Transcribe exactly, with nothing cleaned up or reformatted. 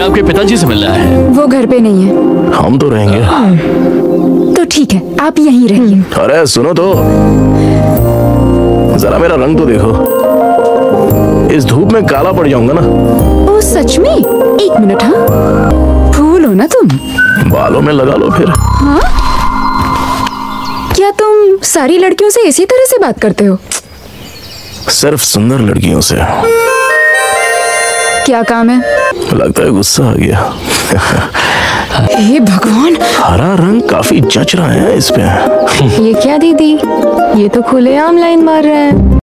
आपके पिताजी से मिलना है। वो घर पे नहीं है। हम तो रहेंगे। तो ठीक है, आप यहीं रहिए। अरे सुनो तो, जरा मेरा रंग तो देखो, इस धूप में काला पड़ जाऊंगा ना। ओ सच में? एक मिनट। हाँ, फूल हो ना तुम। बालों में लगा लो फिर। हाँ? क्या तुम सारी लड़कियों से इसी तरह से बात करते हो? सिर्फ सुंदर लड़कियों से। क्या काम है? लगता है गुस्सा आ गया। हे भगवान, हरा रंग काफी जच रहा है इस पे। ये क्या दीदी, ये तो खुलेआम लाइन मार रहा है।